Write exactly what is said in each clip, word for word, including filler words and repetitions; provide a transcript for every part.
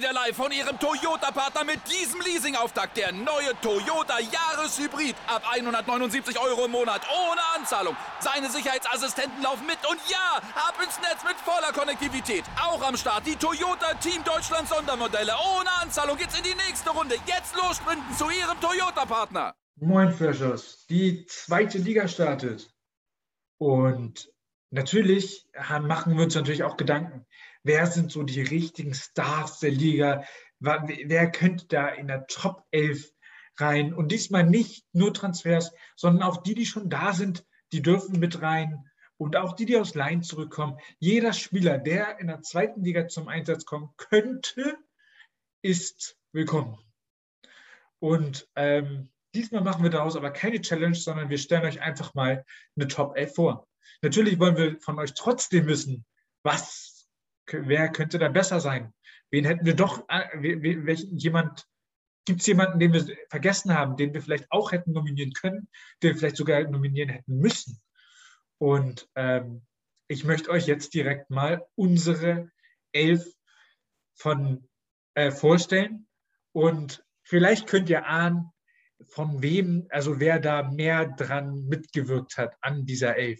wieder live von Ihrem Toyota-Partner mit diesem Leasing-Auftakt. Der neue Toyota Jahreshybrid. Ab hundertneunundsiebzig Euro im Monat. Ohne Anzahlung. Seine Sicherheitsassistenten laufen mit. Und ja, ab ins Netz mit voller Konnektivität. Auch am Start die Toyota Team Deutschland Sondermodelle. Ohne Anzahlung geht's in die nächste Runde. Jetzt los sprinten zu Ihrem Toyota-Partner. Moin Freshers. Die zweite Liga startet. Und natürlich machen wir uns natürlich auch Gedanken. Wer sind so die richtigen Stars der Liga? Wer könnte da in der Top elf rein? Und diesmal nicht nur Transfers, sondern auch die, die schon da sind, die dürfen mit rein. Und auch die, die aus Leihen zurückkommen. Jeder Spieler, der in der zweiten Liga zum Einsatz kommen könnte, ist willkommen. Und ähm, diesmal machen wir daraus aber keine Challenge, sondern wir stellen euch einfach mal eine Top elf vor. Natürlich wollen wir von euch trotzdem wissen, was wer könnte da besser sein? Wen hätten wir doch, welchen, jemand, gibt es jemanden, den wir vergessen haben, den wir vielleicht auch hätten nominieren können, den wir vielleicht sogar nominieren hätten müssen? Und ähm, ich möchte euch jetzt direkt mal unsere elf von, äh, vorstellen. Und vielleicht könnt ihr ahnen, von wem, also wer da mehr dran mitgewirkt hat an dieser elf.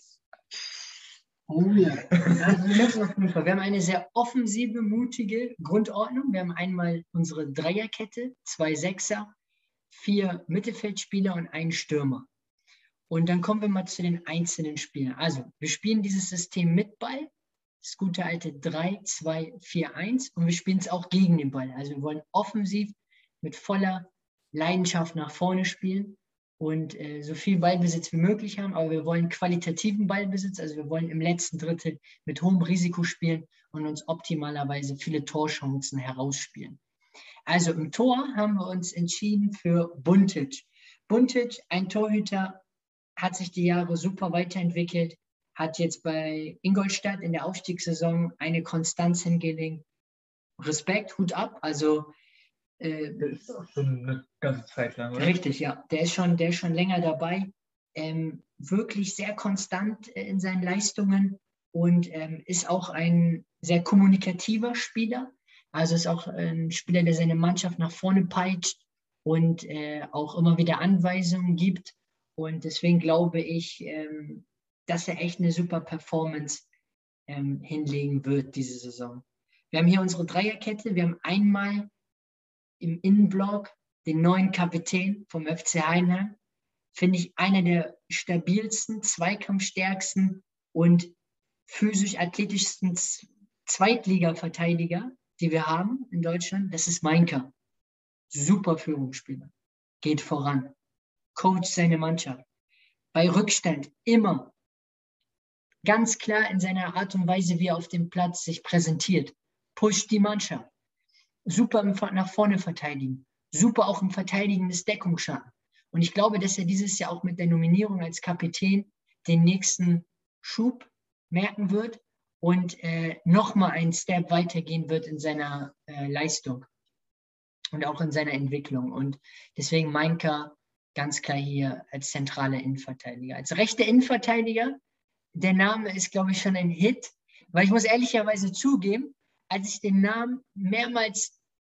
Oh ja, also wir möchten auf jeden Fall. Wir haben eine sehr offensive, mutige Grundordnung. Wir haben einmal unsere Dreierkette, zwei Sechser, vier Mittelfeldspieler und einen Stürmer. Und dann kommen wir mal zu den einzelnen Spielern. Also wir spielen dieses System mit Ball, das gute alte drei zwei vier eins, und wir spielen es auch gegen den Ball. Also wir wollen offensiv mit voller Leidenschaft nach vorne spielen und äh, so viel Ballbesitz wie möglich haben, aber wir wollen qualitativen Ballbesitz, also wir wollen im letzten Drittel mit hohem Risiko spielen und uns optimalerweise viele Torchancen herausspielen. Also im Tor haben wir uns entschieden für Buntic. Buntic, ein Torhüter, hat sich die Jahre super weiterentwickelt, hat jetzt bei Ingolstadt in der Aufstiegssaison eine Konstanz hingelegt. Respekt, Hut ab, also Der ist auch schon eine ganze Zeit lang, oder? Richtig, ja. Der ist schon, der ist schon länger dabei. Ähm, wirklich sehr konstant äh, in seinen Leistungen und ähm, ist auch ein sehr kommunikativer Spieler. Also ist auch ein Spieler, der seine Mannschaft nach vorne peitscht und äh, auch immer wieder Anweisungen gibt. Und deswegen glaube ich, ähm, dass er echt eine super Performance ähm, hinlegen wird diese Saison. Wir haben hier unsere Dreierkette. Wir haben einmal im Innenblock den neuen Kapitän vom F C Heidenheim. Finde ich einer der stabilsten, zweikampfstärksten und physisch athletischsten Zweitliga-Verteidiger, die wir haben in Deutschland. Das ist Mainka. Super Führungsspieler. Geht voran. Coacht seine Mannschaft. Bei Rückstand immer ganz klar in seiner Art und Weise, wie er auf dem Platz sich präsentiert. Pusht die Mannschaft. Super im, nach vorne verteidigen, super auch im Verteidigen des Deckungsschatten. Und ich glaube, dass er dieses Jahr auch mit der Nominierung als Kapitän den nächsten Schub merken wird und äh, nochmal einen Step weitergehen wird in seiner äh, Leistung und auch in seiner Entwicklung. Und deswegen Mainka ganz klar hier als zentraler Innenverteidiger. Als rechter Innenverteidiger, der Name ist, glaube ich, schon ein Hit, weil ich muss ehrlicherweise zugeben, als ich den Namen mehrmals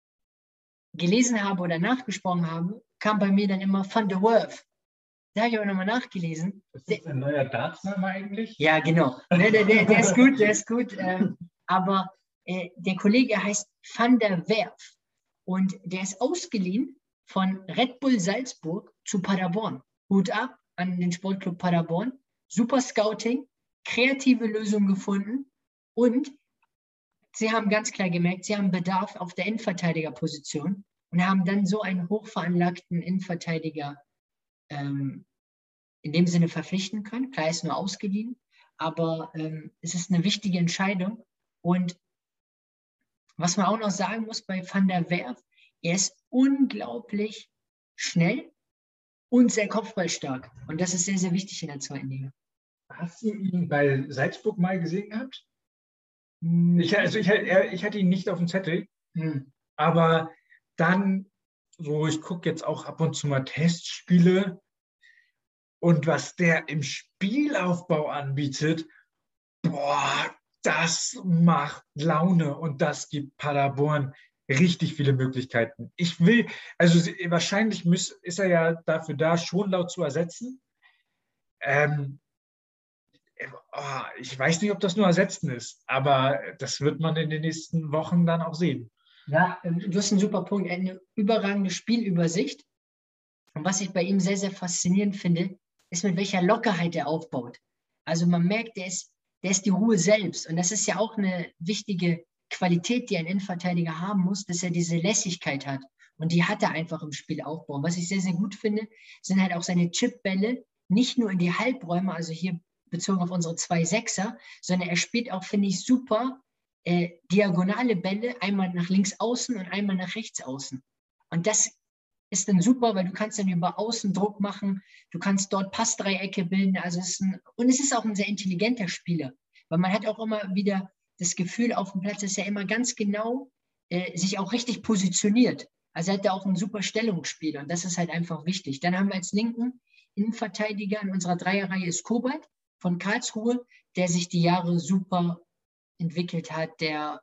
gelesen habe oder nachgesprochen habe, kam bei mir dann immer Van der Werf. Da habe ich aber nochmal nachgelesen. Ist das ein neuer Dartsname eigentlich? Ja, genau. Der, der, der ist gut, der ist gut. Ähm, aber äh, der Kollege heißt Van der Werf und der ist ausgeliehen von Red Bull Salzburg zu Paderborn. Hut ab an den Sportclub Paderborn. Super Scouting, kreative Lösungen gefunden und sie haben ganz klar gemerkt, sie haben Bedarf auf der Innenverteidigerposition und haben dann so einen hochveranlagten Innenverteidiger ähm, in dem Sinne verpflichten können. Klar, ist nur ausgeliehen, aber ähm, es ist eine wichtige Entscheidung. Und was man auch noch sagen muss bei Van der Werf, er ist unglaublich schnell und sehr kopfballstark. Und das ist sehr, sehr wichtig in der zweiten Liga. Hast du ihn bei Salzburg mal gesehen gehabt? Ich, also ich, ich hatte ihn nicht auf dem Zettel, hm. aber dann, so ich gucke jetzt auch ab und zu mal Testspiele und was der im Spielaufbau anbietet, boah, das macht Laune und das gibt Paderborn richtig viele Möglichkeiten. Ich will, also wahrscheinlich muss, ist er ja dafür da, Schonlaut zu ersetzen. Ähm, oh, ich weiß nicht, ob das nur ersetzen ist, aber das wird man in den nächsten Wochen dann auch sehen. Ja, ähm, du hast einen super Punkt. Er hat eine überragende Spielübersicht. Und was ich bei ihm sehr, sehr faszinierend finde, ist, mit welcher Lockerheit er aufbaut. Also man merkt, der ist, der ist die Ruhe selbst. Und das ist ja auch eine wichtige Qualität, die ein Innenverteidiger haben muss, dass er diese Lässigkeit hat. Und die hat er einfach im Spielaufbau. Und was ich sehr, sehr gut finde, sind halt auch seine Chipbälle, nicht nur in die Halbräume, also hier bezogen auf unsere zwei Sechser, sondern er spielt auch, finde ich, super äh, diagonale Bälle, einmal nach links außen und einmal nach rechts außen. Und das ist dann super, weil du kannst dann über Außen Druck machen, du kannst dort Passdreiecke bilden. Also es ist ein, und es ist auch ein sehr intelligenter Spieler, weil man hat auch immer wieder das Gefühl auf dem Platz, dass er immer ganz genau äh, sich auch richtig positioniert. Also er hat da auch ein super Stellungsspiel und das ist halt einfach wichtig. Dann haben wir als linken Innenverteidiger in unserer Dreierreihe ist Kobalt von Karlsruhe, der sich die Jahre super entwickelt hat, der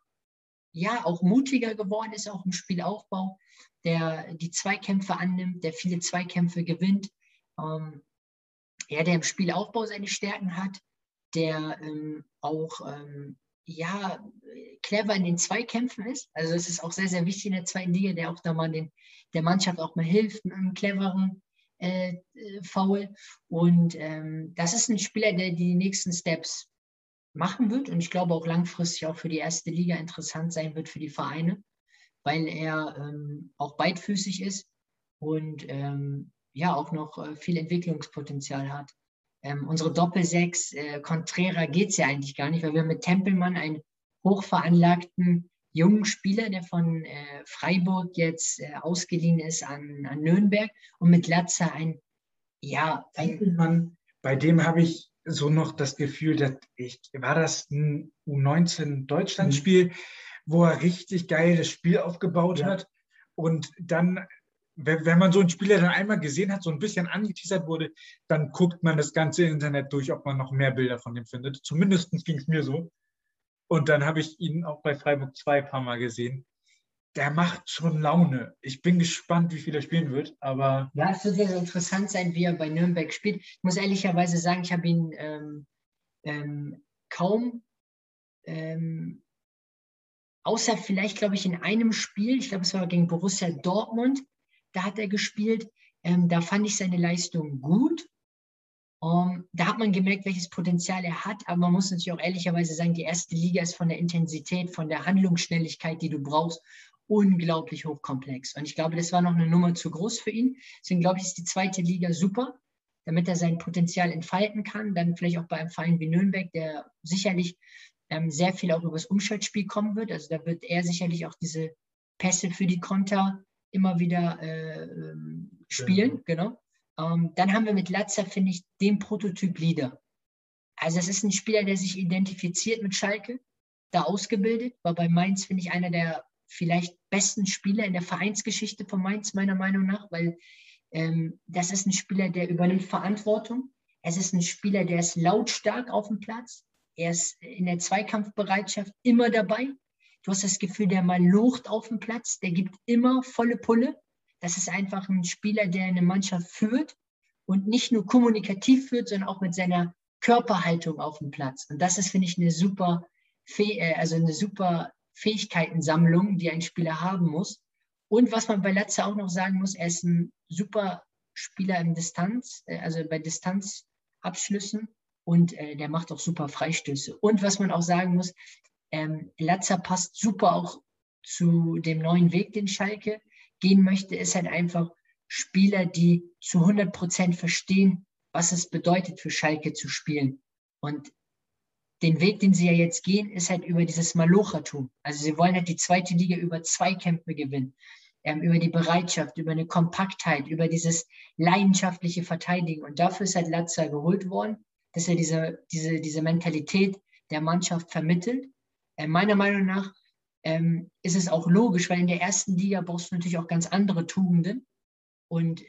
ja auch mutiger geworden ist, auch im Spielaufbau, der die Zweikämpfe annimmt, der viele Zweikämpfe gewinnt, ähm, ja, der im Spielaufbau seine Stärken hat, der ähm, auch ähm, ja, clever in den Zweikämpfen ist. Also es ist auch sehr, sehr wichtig in der zweiten Liga, der auch da mal den, der Mannschaft auch mal hilft mit einem cleveren äh, äh, Foul. Und ähm, das ist ein Spieler, der die nächsten Steps machen wird und ich glaube auch langfristig auch für die erste Liga interessant sein wird für die Vereine, weil er ähm, auch beidfüßig ist und ähm, ja auch noch äh, viel Entwicklungspotenzial hat. Ähm, unsere Doppelsechs, äh, Contrera geht es ja eigentlich gar nicht, weil wir mit Tempelmann einen hochveranlagten jungen Spieler, der von äh, Freiburg jetzt äh, ausgeliehen ist an, an Nürnberg und mit Latza ein, ja, ein Tempelmann, bei dem habe ich so noch das Gefühl, dass ich, war das ein U neunzehn Deutschlandspiel, mhm. wo er richtig geil das Spiel aufgebaut ja. hat und dann, wenn, wenn man so einen Spieler dann einmal gesehen hat, so ein bisschen angeteasert wurde, dann guckt man das ganze Internet durch, ob man noch mehr Bilder von dem findet. Zumindest ging es mir so. Und dann habe ich ihn auch bei Freiburg zwei ein paar Mal gesehen. Der macht schon Laune. Ich bin gespannt, wie viel er spielen wird, aber... Ja, es wird sehr, sehr interessant sein, wie er bei Nürnberg spielt. Ich muss ehrlicherweise sagen, ich habe ihn ähm, ähm, kaum, ähm, außer vielleicht, glaube ich, in einem Spiel, ich glaube, es war gegen Borussia Dortmund, da hat er gespielt. Ähm, da fand ich seine Leistung gut. Um, da hat man gemerkt, welches Potenzial er hat, aber man muss natürlich auch ehrlicherweise sagen, die erste Liga ist von der Intensität, von der Handlungsschnelligkeit, die du brauchst, unglaublich hochkomplex. Und ich glaube, das war noch eine Nummer zu groß für ihn. Deswegen glaube ich, ist die zweite Liga super, damit er sein Potenzial entfalten kann. Dann vielleicht auch bei einem Verein wie Nürnberg, der sicherlich ähm, sehr viel auch übers Umschaltspiel kommen wird. Also da wird er sicherlich auch diese Pässe für die Konter immer wieder äh, spielen. Mhm. Genau. Um, dann haben wir mit Latza, finde ich, den Prototyp Leader. Also es ist ein Spieler, der sich identifiziert mit Schalke, da ausgebildet, war bei Mainz, finde ich, einer der vielleicht besten Spieler in der Vereinsgeschichte von Mainz, meiner Meinung nach, weil ähm, das ist ein Spieler, der übernimmt Verantwortung. Es ist ein Spieler, der ist lautstark auf dem Platz. Er ist in der Zweikampfbereitschaft immer dabei. Du hast das Gefühl, der mal locht auf dem Platz, der gibt immer volle Pulle. Das ist einfach ein Spieler, der eine Mannschaft führt und nicht nur kommunikativ führt, sondern auch mit seiner Körperhaltung auf dem Platz. Und das ist, finde ich, eine super, also eine super Fähigkeitensammlung, die ein Spieler haben muss. Und was man bei Latza auch noch sagen muss, er ist ein super Spieler im Distanz, also bei Distanzabschlüssen und äh, der macht auch super Freistöße. Und was man auch sagen muss, ähm, Latza passt super auch zu dem neuen Weg, den Schalke gehen möchte, ist halt einfach Spieler, die zu hundert Prozent verstehen, was es bedeutet für Schalke zu spielen. Und den Weg, den sie ja jetzt gehen, ist halt über dieses Malochertum. Also sie wollen halt die zweite Liga über Zweikämpfe gewinnen, ähm, über die Bereitschaft, über eine Kompaktheit, über dieses leidenschaftliche Verteidigen. Und dafür ist halt Latza geholt worden, dass er diese, diese, diese Mentalität der Mannschaft vermittelt. Äh, meiner Meinung nach Ähm, ist es auch logisch, weil in der ersten Liga brauchst du natürlich auch ganz andere Tugenden. Und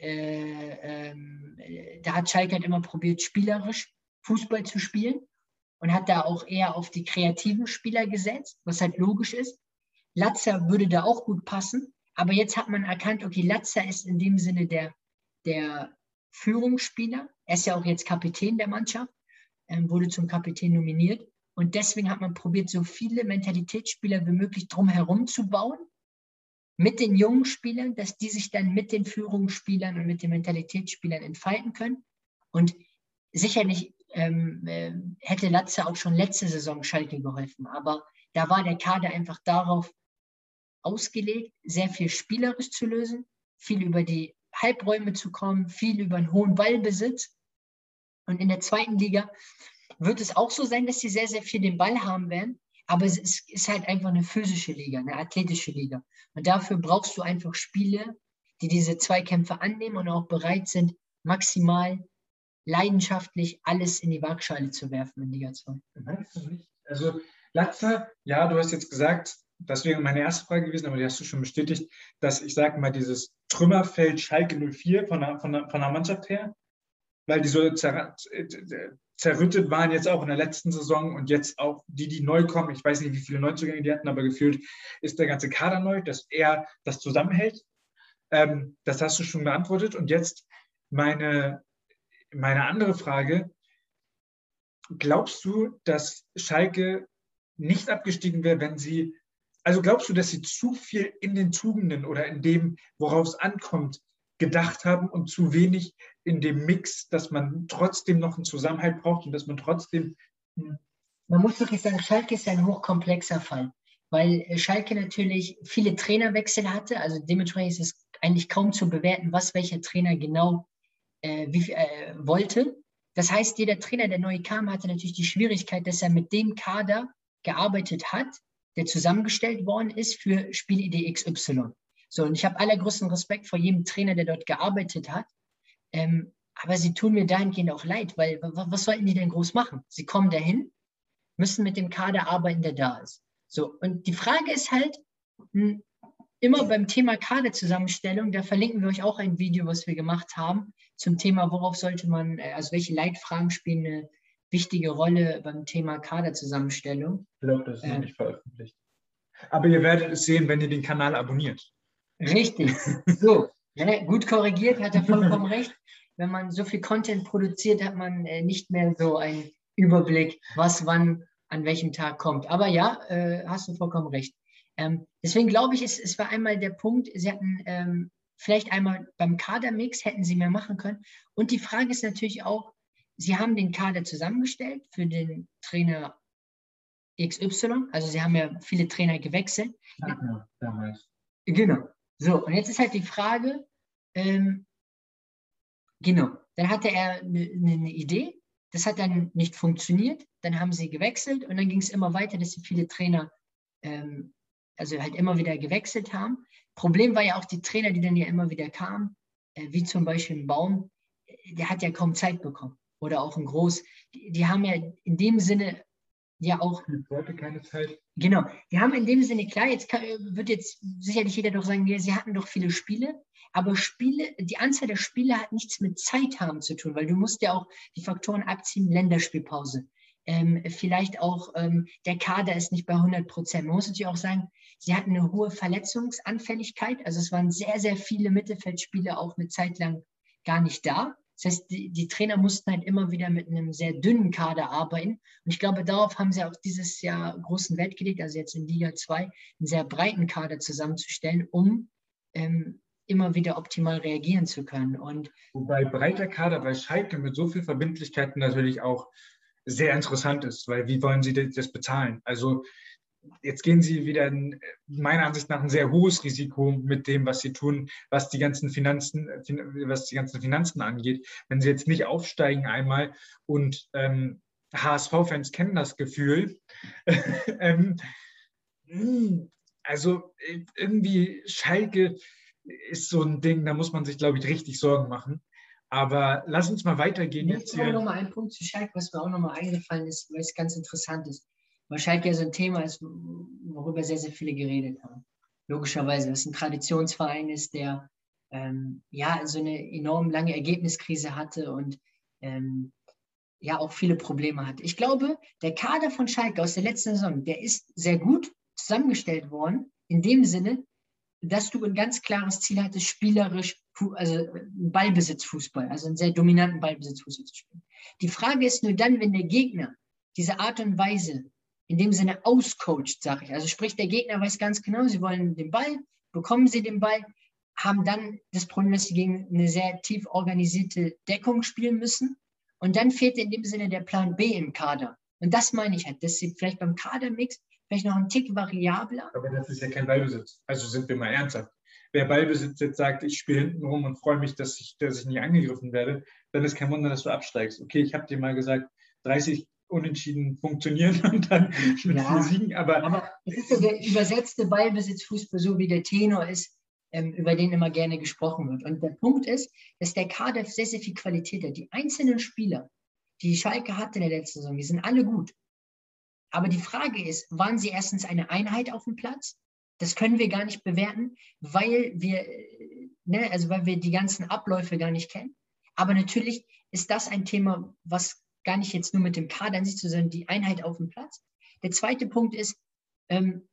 äh, ähm, da hat Schalke halt immer probiert, spielerisch Fußball zu spielen und hat da auch eher auf die kreativen Spieler gesetzt, was halt logisch ist. Latza würde da auch gut passen, aber jetzt hat man erkannt, okay, Latza ist in dem Sinne der, der Führungsspieler. Er ist ja auch jetzt Kapitän der Mannschaft, ähm, wurde zum Kapitän nominiert. Und deswegen hat man probiert, so viele Mentalitätsspieler wie möglich drumherum zu bauen, mit den jungen Spielern, dass die sich dann mit den Führungsspielern und mit den Mentalitätsspielern entfalten können. Und sicherlich ähm, äh, hätte Latza auch schon letzte Saison Schalke geholfen, aber da war der Kader einfach darauf ausgelegt, sehr viel spielerisch zu lösen, viel über die Halbräume zu kommen, viel über einen hohen Ballbesitz. Und in der zweiten Liga wird es auch so sein, dass sie sehr, sehr viel den Ball haben werden, aber es ist, ist halt einfach eine physische Liga, eine athletische Liga. Und dafür brauchst du einfach Spieler, die diese Zweikämpfe annehmen und auch bereit sind, maximal leidenschaftlich alles in die Waagschale zu werfen in Liga zwei. Meinst du nicht? Also Latza, ja, du hast jetzt gesagt, das wäre meine erste Frage gewesen, aber die hast du schon bestätigt, dass ich sage mal dieses Trümmerfeld Schalke null vier von der, von der, von der Mannschaft her, weil die so zer, zerrüttet waren jetzt auch in der letzten Saison und jetzt auch die, die neu kommen. Ich weiß nicht, wie viele Neuzugänge die hatten, aber gefühlt ist der ganze Kader neu, dass er das zusammenhält. Ähm, das hast du schon beantwortet. Und jetzt meine, meine andere Frage. Glaubst du, dass Schalke nicht abgestiegen wäre, wenn sie, also glaubst du, dass sie zu viel in den Tugenden oder in dem, worauf es ankommt, gedacht haben und zu wenig in dem Mix, dass man trotzdem noch einen Zusammenhalt braucht und dass man trotzdem... Man muss wirklich sagen, Schalke ist ein hochkomplexer Fall, weil Schalke natürlich viele Trainerwechsel hatte, also dementsprechend ist es eigentlich kaum zu bewerten, was welcher Trainer genau äh, wie, äh, wollte. Das heißt, jeder Trainer, der neu kam, hatte natürlich die Schwierigkeit, dass er mit dem Kader gearbeitet hat, der zusammengestellt worden ist für Spielidee X Y. So, und ich habe allergrößten Respekt vor jedem Trainer, der dort gearbeitet hat. Ähm, aber sie tun mir dahingehend auch leid, weil was sollten die denn groß machen? Sie kommen dahin, müssen mit dem Kader arbeiten, der da ist. So, und die Frage ist halt, mh, immer beim Thema Kaderzusammenstellung, da verlinken wir euch auch ein Video, was wir gemacht haben, zum Thema, worauf sollte man, also welche Leitfragen spielen eine wichtige Rolle beim Thema Kaderzusammenstellung. Ich glaube, das ist noch nicht veröffentlicht. Aber ihr werdet es sehen, wenn ihr den Kanal abonniert. Richtig. So, ja, gut korrigiert, hat er vollkommen recht. Wenn man so viel Content produziert, hat man äh, nicht mehr so einen Überblick, was wann an welchem Tag kommt. Aber ja, äh, hast du vollkommen recht. Ähm, deswegen glaube ich, es, es war einmal der Punkt, sie hatten ähm, vielleicht einmal beim Kadermix hätten sie mehr machen können. Und die Frage ist natürlich auch, sie haben den Kader zusammengestellt für den Trainer X Y. Also sie haben ja viele Trainer gewechselt. Ja, damals. Genau. So, und jetzt ist halt die Frage, ähm, genau, dann hatte er eine, eine Idee, das hat dann nicht funktioniert, dann haben sie gewechselt und dann ging es immer weiter, dass sie viele Trainer ähm, also halt immer wieder gewechselt haben. Problem war ja auch die Trainer, die dann ja immer wieder kamen, äh, wie zum Beispiel ein Baum, der hat ja kaum Zeit bekommen. Oder auch ein Groß. Die, die haben ja in dem Sinne ja auch... Ich wollte keine Zeit. Genau. Die haben in dem Sinne, klar, jetzt kann, wird jetzt sicherlich jeder doch sagen, ja, sie hatten doch viele Spiele, aber Spiele, die Anzahl der Spiele hat nichts mit Zeit haben zu tun, weil du musst ja auch die Faktoren abziehen, Länderspielpause. Ähm, vielleicht auch ähm, der Kader ist nicht bei hundert Prozent. Man muss natürlich auch sagen, sie hatten eine hohe Verletzungsanfälligkeit. Also es waren sehr, sehr viele Mittelfeldspieler auch eine Zeit lang gar nicht da. Das heißt, die, die Trainer mussten halt immer wieder mit einem sehr dünnen Kader arbeiten. Und ich glaube, darauf haben sie auch dieses Jahr großen Wert gelegt, also jetzt in Liga zwei, einen sehr breiten Kader zusammenzustellen, um ähm, immer wieder optimal reagieren zu können. Und wobei breiter Kader bei Schalke mit so viel Verbindlichkeiten natürlich auch sehr interessant ist, weil wie wollen sie das bezahlen? Also jetzt gehen sie wieder in, meiner Ansicht nach ein sehr hohes Risiko mit dem, was sie tun, was die ganzen Finanzen, was die ganzen Finanzen angeht. Wenn sie jetzt nicht aufsteigen einmal und ähm, H S V-Fans kennen das Gefühl, ähm, also irgendwie Schalke ist so ein Ding, da muss man sich, glaube ich, richtig Sorgen machen. Aber lass uns mal weitergehen. Jetzt hier noch mal ein Punkt zu Schalke, was mir auch noch mal eingefallen ist, weil es ganz interessant ist. Weil Schalke ja so ein Thema ist, worüber sehr, sehr viele geredet haben. Logischerweise, dass es ein Traditionsverein ist, der ähm, ja so eine enorm lange Ergebniskrise hatte und ähm, ja auch viele Probleme hat. Ich glaube, der Kader von Schalke aus der letzten Saison, der ist sehr gut zusammengestellt worden, in dem Sinne, dass du ein ganz klares Ziel hattest, spielerisch, also Ballbesitzfußball, also einen sehr dominanten Ballbesitzfußball zu spielen. Die Frage ist nur dann, wenn der Gegner diese Art und Weise in dem Sinne auscoacht, sage ich. Also sprich, der Gegner weiß ganz genau, sie wollen den Ball, bekommen sie den Ball, haben dann das Problem, dass sie gegen eine sehr tief organisierte Deckung spielen müssen. Und dann fehlt in dem Sinne der Plan B im Kader. Und das meine ich halt, dass sie vielleicht beim Kadermix vielleicht noch einen Tick variabler. Aber das ist ja kein Ballbesitz. Also sind wir mal ernsthaft. Wer Ballbesitz jetzt sagt, ich spiele hinten rum und freue mich, dass ich, dass ich nie angegriffen werde, dann ist kein Wunder, dass du absteigst. Okay, ich habe dir mal gesagt, dreißig Unentschieden funktionieren und dann mit Ja, vier Siegen. Aber, aber es ist so der übersetzte Ballbesitzfußball, so wie der Tenor ist, ähm, über den immer gerne gesprochen wird. Und der Punkt ist, dass der Kader sehr, sehr viel Qualität hat. Die einzelnen Spieler, die Schalke hatte in der letzten Saison, die sind alle gut. Aber die Frage ist, waren sie erstens eine Einheit auf dem Platz? Das können wir gar nicht bewerten, weil wir, ne, also weil wir die ganzen Abläufe gar nicht kennen. Aber natürlich ist das ein Thema, was gar nicht jetzt nur mit dem Kader an sich zu sein, die Einheit auf dem Platz. Der zweite Punkt ist, ähm,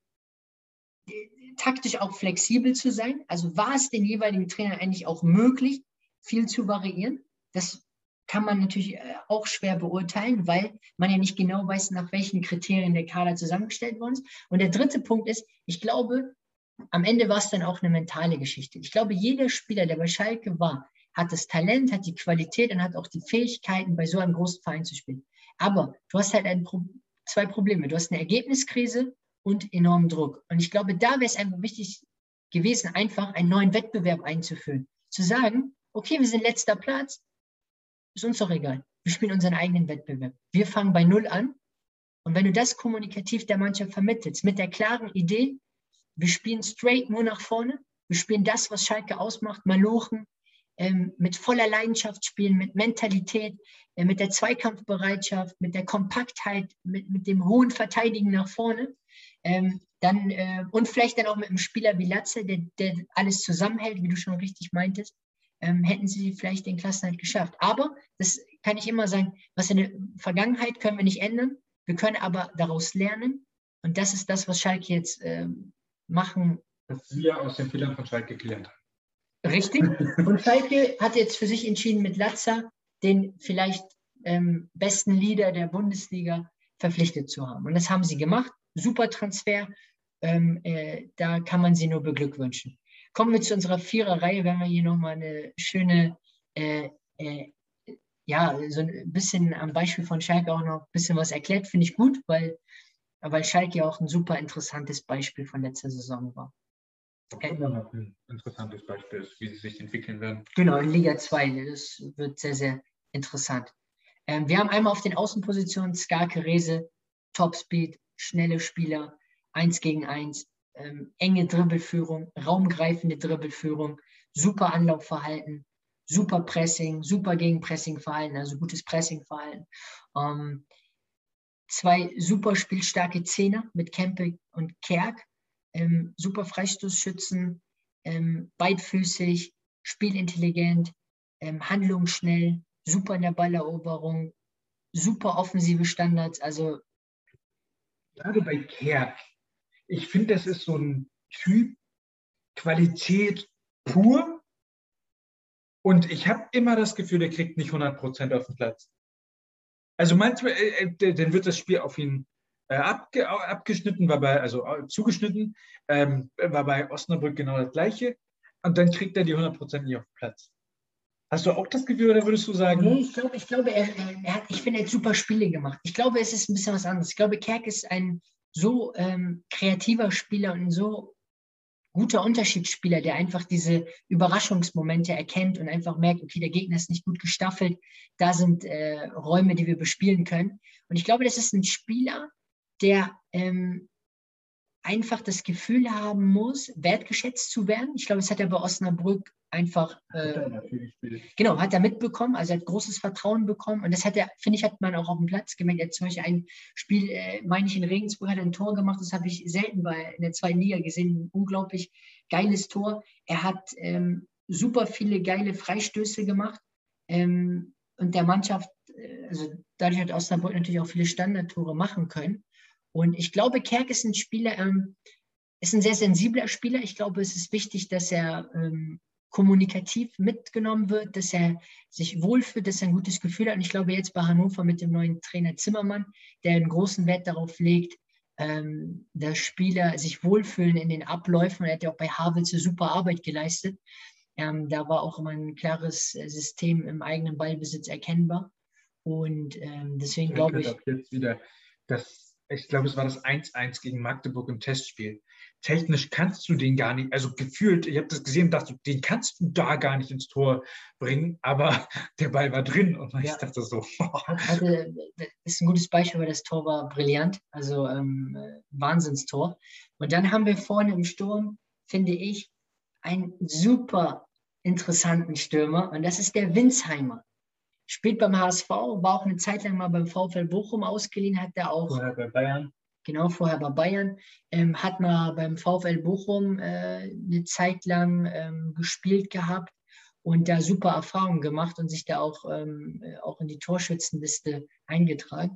taktisch auch flexibel zu sein. Also war es den jeweiligen Trainern eigentlich auch möglich, viel zu variieren? Das kann man natürlich auch schwer beurteilen, weil man ja nicht genau weiß, nach welchen Kriterien der Kader zusammengestellt worden ist. Und der dritte Punkt ist, ich glaube, am Ende war es dann auch eine mentale Geschichte. Ich glaube, jeder Spieler, der bei Schalke war, hat das Talent, hat die Qualität und hat auch die Fähigkeiten, bei so einem großen Verein zu spielen. Aber du hast halt ein Pro- zwei Probleme. Du hast eine Ergebniskrise und enormen Druck. Und ich glaube, da wäre es einfach wichtig gewesen, einfach einen neuen Wettbewerb einzuführen. Zu sagen, okay, wir sind letzter Platz, ist uns doch egal. Wir spielen unseren eigenen Wettbewerb. Wir fangen bei Null an. Und wenn du das kommunikativ der Mannschaft vermittelst, mit der klaren Idee, wir spielen straight nur nach vorne, wir spielen das, was Schalke ausmacht, Malochen, ähm, mit voller Leidenschaft spielen, mit Mentalität, äh, mit der Zweikampfbereitschaft, mit der Kompaktheit, mit, mit dem hohen Verteidigen nach vorne, ähm, dann, äh, und vielleicht dann auch mit einem Spieler wie Latze, der, der alles zusammenhält, wie du schon richtig meintest, ähm, hätten sie vielleicht den Klassenerhalt geschafft. Aber, das kann ich immer sagen, was in der Vergangenheit können wir nicht ändern, wir können aber daraus lernen. Und das ist das, was Schalke jetzt ähm, machen. dass wir aus den Fehlern von Schalke gelernt haben. Richtig. Und Schalke hat jetzt für sich entschieden, mit Latza den vielleicht ähm, besten Leader der Bundesliga verpflichtet zu haben. Und das haben sie gemacht. Super Transfer. Ähm, äh, da kann man sie nur beglückwünschen. Kommen wir zu unserer Viererreihe, wenn wir hier nochmal eine schöne, äh, äh, ja, so ein bisschen am Beispiel von Schalke auch noch ein bisschen was erklärt, finde ich gut, weil, weil Schalke auch ein super interessantes Beispiel von letzter Saison war. Auch immer noch ein interessantes Beispiel ist, wie sie sich entwickeln werden. Genau, in Liga zwei, das wird sehr, sehr interessant. Ähm, wir haben einmal auf den Außenpositionen Skarke Rehse, Topspeed, schnelle Spieler, eins gegen eins, ähm, enge Dribbelführung, raumgreifende Dribbelführung, super Anlaufverhalten, super Pressing, super Gegenpressingverhalten, also gutes Pressingverhalten. Ähm, zwei super spielstarke Zehner mit Kempe und Kerk, ähm, super Freistoßschützen, ähm, beidfüßig, spielintelligent, ähm, handlungsschnell, super in der Balleroberung, super offensive Standards. Also gerade bei Kerk, ich finde, das ist so ein Typ, Qualität pur. Und ich habe immer das Gefühl, der kriegt nicht hundert Prozent auf den Platz. Also manchmal, äh, äh, dann wird das Spiel auf ihn äh, abge, abgeschnitten, war bei, also äh, zugeschnitten, ähm, war bei Osnabrück genau das Gleiche. Und dann kriegt er die hundert Prozent nicht auf den Platz. Hast du auch das Gefühl, oder würdest du sagen? Nee, ich glaube, ich glaube, er, er hat, ich finde, er hat super Spiele gemacht. Ich glaube, es ist ein bisschen was anderes. Ich glaube, Kerk ist ein so ähm, kreativer Spieler und ein so guter Unterschiedsspieler, der einfach diese Überraschungsmomente erkennt und einfach merkt, okay, der Gegner ist nicht gut gestaffelt, da sind äh, Räume, die wir bespielen können. Und ich glaube, das ist ein Spieler, der ähm, einfach das Gefühl haben muss, wertgeschätzt zu werden. Ich glaube, das hat er bei Osnabrück einfach äh, genau, hat er mitbekommen, also er hat großes Vertrauen bekommen und das hat er, finde ich, hat man auch auf dem Platz gemerkt. Er hat zum Beispiel ein Spiel, äh, meine ich, in Regensburg hat er ein Tor gemacht, das habe ich selten bei in der zweiten Liga gesehen, ein unglaublich geiles Tor. Er hat ähm, super viele geile Freistöße gemacht ähm, und der Mannschaft, äh, also dadurch hat Osnabrück natürlich auch viele Standardtore machen können. Und ich glaube, Kerk ist ein Spieler, ähm, ist ein sehr sensibler Spieler. Ich glaube, es ist wichtig, dass er ähm, kommunikativ mitgenommen wird, dass er sich wohlfühlt, dass er ein gutes Gefühl hat. Und ich glaube, jetzt bei Hannover mit dem neuen Trainer Zimmermann, der einen großen Wert darauf legt, ähm, dass Spieler sich wohlfühlen in den Abläufen. Er hat ja auch bei Havels eine super Arbeit geleistet. Ähm, da war auch immer ein klares System im eigenen Ballbesitz erkennbar. Und ähm, deswegen glaube ich... Jetzt wieder das, ich glaube, es war das eins eins gegen Magdeburg im Testspiel. Technisch kannst du den gar nicht, also gefühlt, ich habe das gesehen und dachte, den kannst du da gar nicht ins Tor bringen, aber der Ball war drin und ich ja. dachte so. Also, das ist ein gutes Beispiel, weil das Tor war brillant, also ähm, Wahnsinnstor. Und dann haben wir vorne im Sturm, finde ich, einen super interessanten Stürmer und das ist der Winsheimer. Spielt beim H S V, war auch eine Zeit lang mal beim VfL Bochum ausgeliehen, hat er auch... Vorher bei Bayern. Genau, vorher bei Bayern. Ähm, hat mal beim VfL Bochum äh, eine Zeit lang ähm, gespielt gehabt und da super Erfahrungen gemacht und sich da auch, ähm, auch in die Torschützenliste eingetragen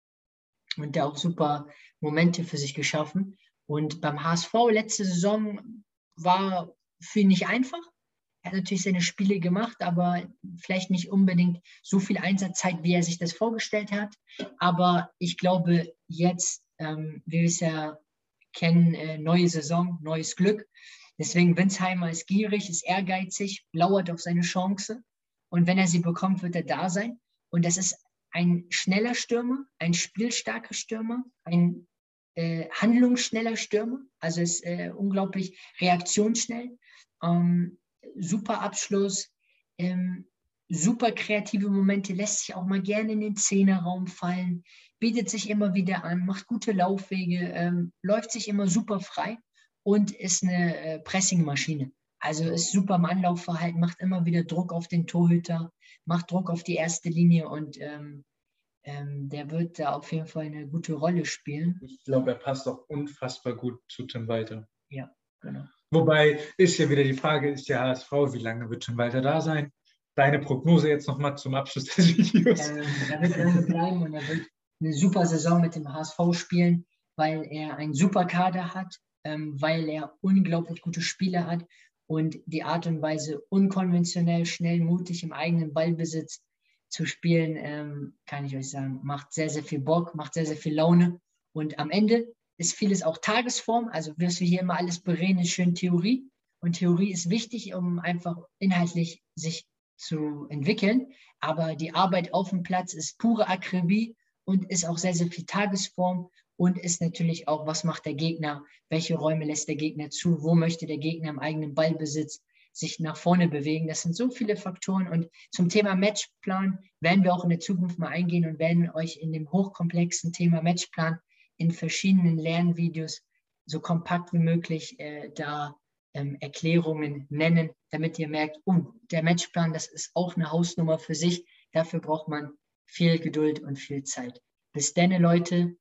und da auch super Momente für sich geschaffen. Und beim H S V letzte Saison war für ihn nicht einfach. Er hat natürlich seine Spiele gemacht, aber vielleicht nicht unbedingt so viel Einsatzzeit, wie er sich das vorgestellt hat. Aber ich glaube, jetzt, ähm, wie wir es ja kennen, äh, neue Saison, neues Glück. Deswegen Winsheimer ist gierig, ist ehrgeizig, lauert auf seine Chance. Und wenn er sie bekommt, wird er da sein. Und das ist ein schneller Stürmer, ein spielstarker Stürmer, ein äh, handlungsschneller Stürmer. Also ist äh, unglaublich reaktionsschnell. Ähm, super Abschluss, ähm, super kreative Momente, lässt sich auch mal gerne in den Zehnerraum fallen, bietet sich immer wieder an, macht gute Laufwege, ähm, läuft sich immer super frei und ist eine äh, Pressingmaschine. Also ist super im Anlaufverhalten, macht immer wieder Druck auf den Torhüter, macht Druck auf die erste Linie und ähm, ähm, der wird da auf jeden Fall eine gute Rolle spielen. Ich glaube, er passt auch unfassbar gut zu Tim Walter. Ja, genau. Wobei ist ja wieder die Frage, ist der H S V, wie lange wird Tim Walter da sein? Deine Prognose jetzt nochmal zum Abschluss des Videos. Ähm, er wird lange bleiben und er wird eine super Saison mit dem H S V spielen, weil er einen super Kader hat, ähm, weil er unglaublich gute Spieler hat und die Art und Weise unkonventionell, schnell, mutig im eigenen Ballbesitz zu spielen, ähm, kann ich euch sagen, macht sehr, sehr viel Bock, macht sehr, sehr viel Laune und am Ende ist vieles auch Tagesform, also was wir hier immer alles bereden, ist schön Theorie. Und Theorie ist wichtig, um einfach inhaltlich sich zu entwickeln. Aber die Arbeit auf dem Platz ist pure Akribie und ist auch sehr, sehr viel Tagesform und ist natürlich auch, was macht der Gegner, welche Räume lässt der Gegner zu, wo möchte der Gegner im eigenen Ballbesitz sich nach vorne bewegen. Das sind so viele Faktoren. Und zum Thema Matchplan werden wir auch in der Zukunft mal eingehen und werden euch in dem hochkomplexen Thema Matchplan in verschiedenen Lernvideos so kompakt wie möglich äh, da ähm, Erklärungen nennen, damit ihr merkt, oh, der Matchplan, das ist auch eine Hausnummer für sich. Dafür braucht man viel Geduld und viel Zeit. Bis dann, Leute,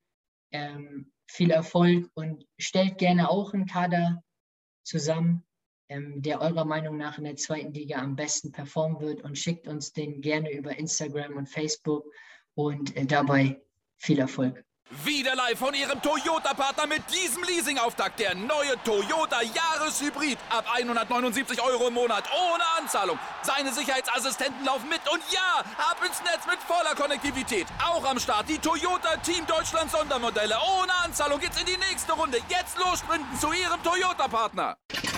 ähm, viel Erfolg und stellt gerne auch einen Kader zusammen, ähm, der eurer Meinung nach in der zweiten Liga am besten performen wird und schickt uns den gerne über Instagram und Facebook und äh, dabei viel Erfolg. Wieder live von Ihrem Toyota-Partner mit diesem Leasing-Auftakt. Der neue Toyota Jahreshybrid. Ab hundertneunundsiebzig Euro im Monat. Ohne Anzahlung. Seine Sicherheitsassistenten laufen mit. Und ja, ab ins Netz mit voller Konnektivität. Auch am Start die Toyota Team Deutschland Sondermodelle. Ohne Anzahlung geht's in die nächste Runde. Jetzt los sprinten zu Ihrem Toyota-Partner.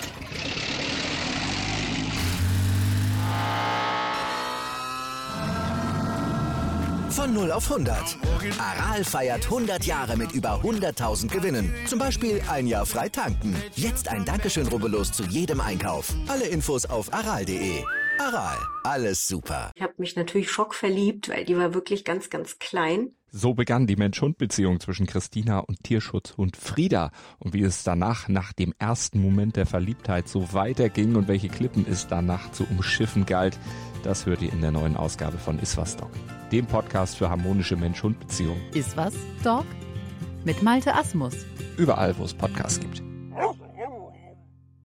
Von null auf hundert. Aral feiert hundert Jahre mit über hunderttausend Gewinnen. Zum Beispiel ein Jahr frei tanken. Jetzt ein Dankeschön, rubbellos zu jedem Einkauf. Alle Infos auf aral punkt de. Aral, alles super. Ich habe mich natürlich schockverliebt, weil die war wirklich ganz, ganz klein. So begann die Mensch-Hund-Beziehung zwischen Christina und Tierschutzhund Frieda. Und wie es danach, nach dem ersten Moment der Verliebtheit, so weiterging und welche Klippen es danach zu umschiffen galt, das hört ihr in der neuen Ausgabe von Iswas Dog, dem Podcast für harmonische Mensch-Hund-Beziehungen. Iswas Dog mit Malte Asmus. Überall, wo es Podcasts gibt.